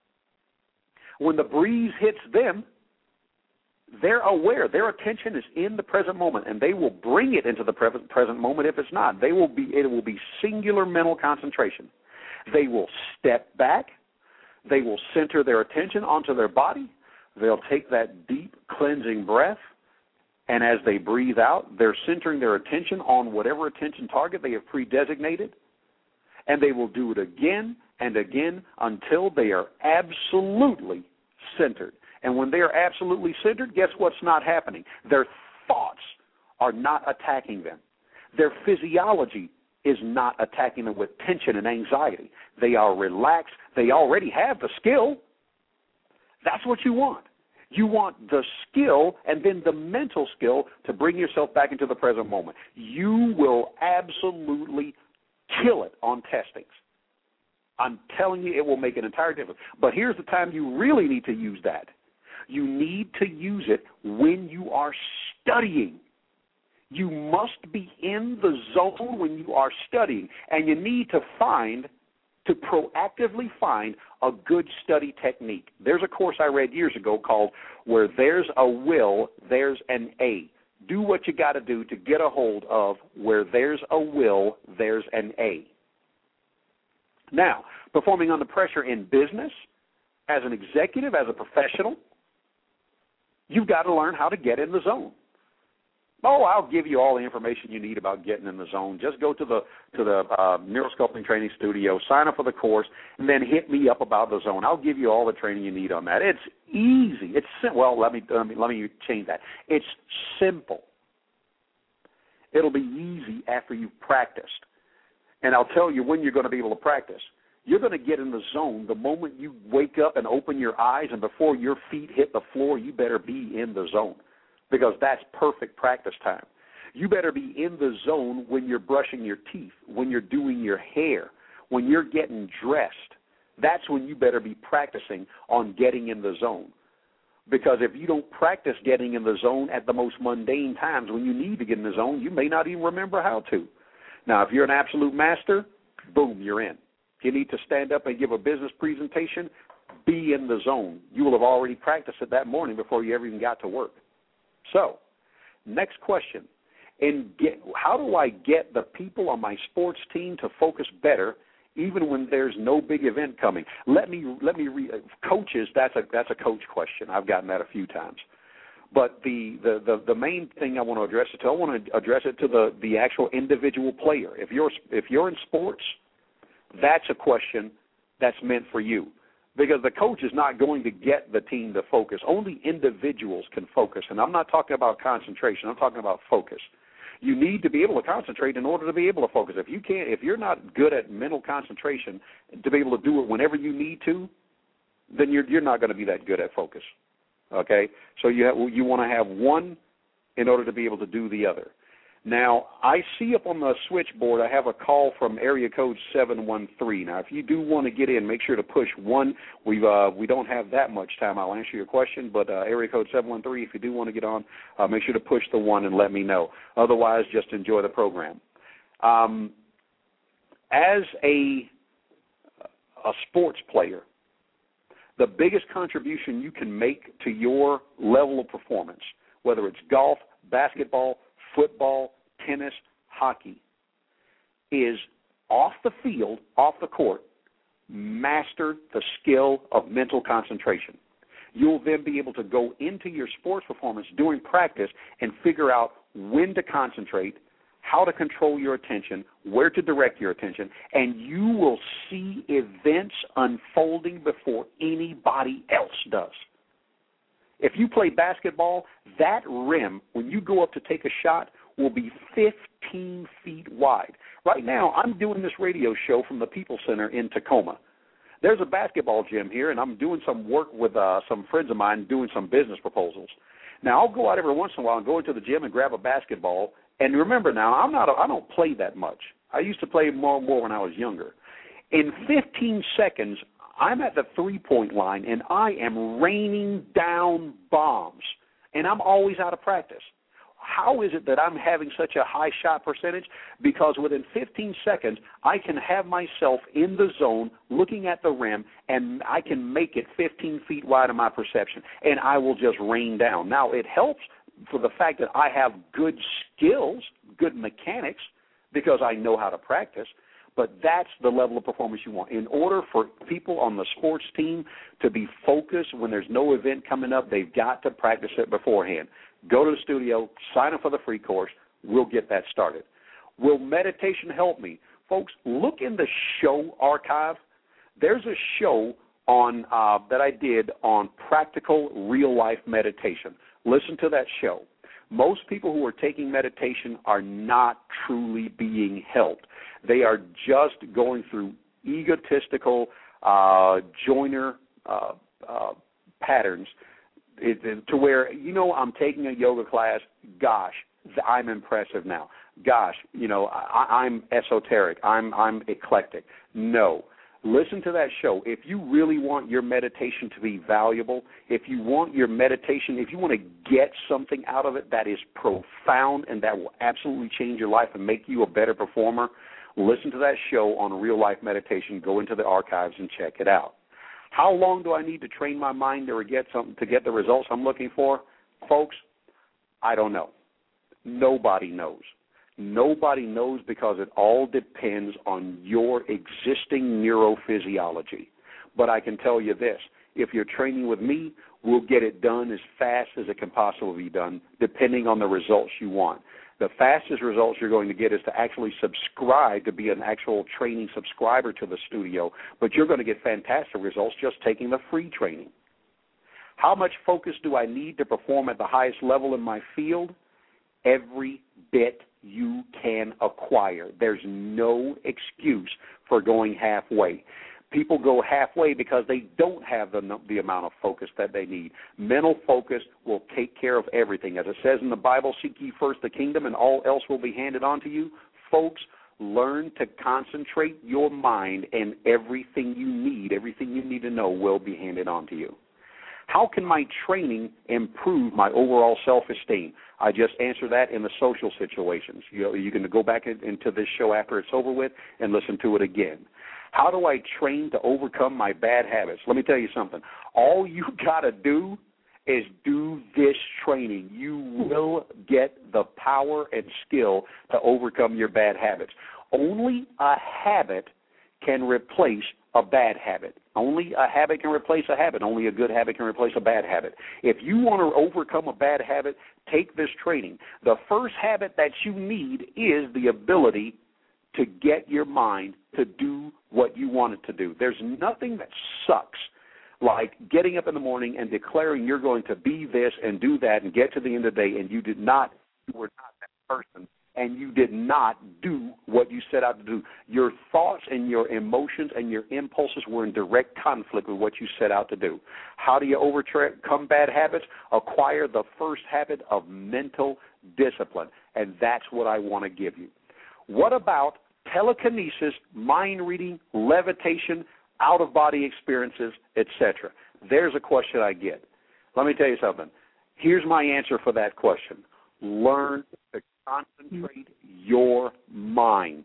[SPEAKER 2] When the breeze hits them, they're aware. Their attention is in the present moment, and they will bring it into the present moment if it's not. They will be, it will be singular mental concentration. They will step back. They will center their attention onto their body. They'll take that deep, cleansing breath, and as they breathe out, they're centering their attention on whatever attention target they have pre-designated, and they will do it again and again until they are absolutely centered. And when they are absolutely centered, guess what's not happening? Their thoughts are not attacking them. Their physiology is not attacking them with tension and anxiety. They are relaxed. They already have the skill. That's what you want. You want the skill and then the mental skill to bring yourself back into the present moment. You will absolutely kill it on testings. I'm telling you, it will make an entire difference. But here's the time you really need to use that. You need to use it when you are studying. You must be in the zone when you are studying, and you need to find, to proactively find a good study technique. There's a course I read years ago called Where There's a Will, There's an A. Do what you got to do to get a hold of Where There's a Will, There's an A. Now, performing under pressure in business, as an executive, as a professional, you've got to learn how to get in the zone. Oh, I'll give you all the information you need about getting in the zone. Just go to the to the uh, Neurosculpting Training Studio, sign up for the course, and then hit me up about the zone. I'll give you all the training you need on that. It's easy. It's sim- well, let me, let me let me change that. It's simple. It'll be easy after you've practiced, and I'll tell you when you're going to be able to practice. You're going to get in the zone the moment you wake up and open your eyes, and before your feet hit the floor, you better be in the zone, because that's perfect practice time. You better be in the zone when you're brushing your teeth, when you're doing your hair, when you're getting dressed. That's when you better be practicing on getting in the zone. Because if you don't practice getting in the zone at the most mundane times when you need to get in the zone, you may not even remember how to. Now, if you're an absolute master, boom, you're in. If you need to stand up and give a business presentation, be in the zone. You will have already practiced it that morning before you ever even got to work. So, next question. And get, how do I get the people on my sports team to focus better even when there's no big event coming? Let me let me re, coaches. That's a that's a coach question. I've gotten that a few times. But the, the, the, the main thing I want to address it to, I want to address it to the, the actual individual player. If you're if you're in sports, that's a question that's meant for you. Because the coach is not going to get the team to focus. Only individuals can focus. And I'm not talking about concentration. I'm talking about focus. You need to be able to concentrate in order to be able to focus. If you can't, if you're not good at mental concentration to be able to do it whenever you need to, then you're you're not going to be that good at focus. Okay? So you have, you want to have one in order to be able to do the other. Now, I see up on the switchboard I have a call from area code seven one three. Now, if you do want to get in, make sure to push one. We've, uh, we don't have that much time. I'll answer your question, but uh, area code seven one three, if you do want to get on, uh, make sure to push the one and let me know. Otherwise, just enjoy the program. Um, as a, a sports player, the biggest contribution you can make to your level of performance, whether it's golf, basketball, football, tennis, hockey, is off the field, off the court, master the skill of mental concentration. You'll then be able to go into your sports performance during practice and figure out when to concentrate, how to control your attention, where to direct your attention, and you will see events unfolding before anybody else does. If you play basketball, that rim, when you go up to take a shot, will be fifteen feet wide. Right now, I'm doing this radio show from the People Center in Tacoma. There's a basketball gym here, and I'm doing some work with uh, some friends of mine doing some business proposals. Now, I'll go out every once in a while and go into the gym and grab a basketball. And remember now, I'm not a, I don't play that much. I used to play more and more when I was younger. In fifteen seconds, I'm at the three-point line, and I am raining down bombs, and I'm always out of practice. How is it that I'm having such a high shot percentage? Because within fifteen seconds, I can have myself in the zone looking at the rim, and I can make it fifteen feet wide in my perception, and I will just rain down. Now, it helps for the fact that I have good skills, good mechanics, because I know how to practice, but that's the level of performance you want. In order for people on the sports team to be focused when there's no event coming up, they've got to practice it beforehand. Go to the studio, sign up for the free course. We'll get that started. Will meditation help me? Folks, look in the show archive. There's a show on uh, that I did on practical real-life meditation. Listen to that show. Most people who are taking meditation are not truly being helped. They are just going through egotistical uh, joiner uh, uh, patterns it, it, to where, you know, I'm taking a yoga class. Gosh, I'm impressive now. Gosh, you know, I, I'm esoteric. I'm I'm eclectic. No. Listen to that show. If you really want your meditation to be valuable, if you want your meditation, if you want to get something out of it that is profound and that will absolutely change your life and make you a better performer, listen to that show on real-life meditation. Go into the archives and check it out. How long do I need to train my mind to get something to get the results I'm looking for? Folks, I don't know. Nobody knows. Nobody knows because it all depends on your existing neurophysiology. But I can tell you this, if you're training with me, we'll get it done as fast as it can possibly be done, depending on the results you want. The fastest results you're going to get is to actually subscribe, to be an actual training subscriber to the studio, but you're going to get fantastic results just taking the free training. How much focus do I need to perform at the highest level in my field? Every bit you can acquire. There's no excuse for going halfway. People go halfway because they don't have the, the amount of focus that they need. Mental focus will take care of everything. As it says in the Bible, seek ye first the kingdom and all else will be handed on to you. Folks, learn to concentrate your mind and everything you need, everything you need to know will be handed on to you. How can my training improve my overall self-esteem? I just answered that in the social situations. You know, you can go back in, into this show after it's over with and listen to it again. How do I train to overcome my bad habits? Let me tell you something. All you got to do is do this training. You will get the power and skill to overcome your bad habits. Only a habit can replace a bad habit. Only a habit can replace a habit. Only a good habit can replace a bad habit. If you want to overcome a bad habit, take this training. The first habit that you need is the ability to get your mind to do what you want it to do. There's nothing that sucks like getting up in the morning and declaring you're going to be this and do that and get to the end of the day and you did not, you were not that person. And you did not do what you set out to do. Your thoughts and your emotions and your impulses were in direct conflict with what you set out to do. How do you overcome bad habits? Acquire the first habit of mental discipline, and that's what I want to give you. What about telekinesis, mind reading, levitation, out-of-body experiences, et cetera? There's a question I get. Let me tell you something. Here's my answer for that question. Learn to concentrate your mind.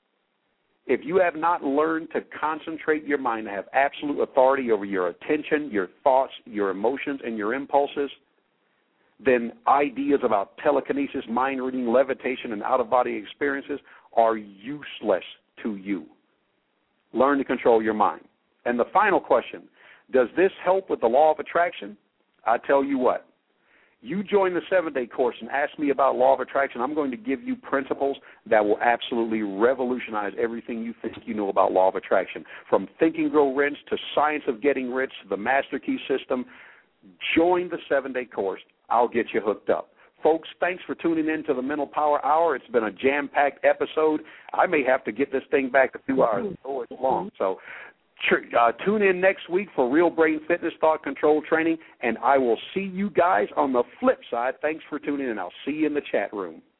[SPEAKER 2] If you have not learned to concentrate your mind, to have absolute authority over your attention, your thoughts, your emotions, and your impulses, then ideas about telekinesis, mind reading, levitation, and out-of-body experiences are useless to you. Learn to control your mind. And the final question, does this help with the law of attraction? I tell you what. You join the seven-day course and ask me about law of attraction. I'm going to give you principles that will absolutely revolutionize everything you think you know about law of attraction. From Think and Grow Rich to Science of Getting Rich to the Master Key System, join the seven-day course. I'll get you hooked up. Folks, thanks for tuning in to the Mental Power Hour. It's been a jam-packed episode. I may have to get this thing back to two hours. Oh, it's long. So Uh, tune in next week for Real Brain Fitness Thought Control Training, and I will see you guys on the flip side. Thanks for tuning in. I'll see you in the chat room.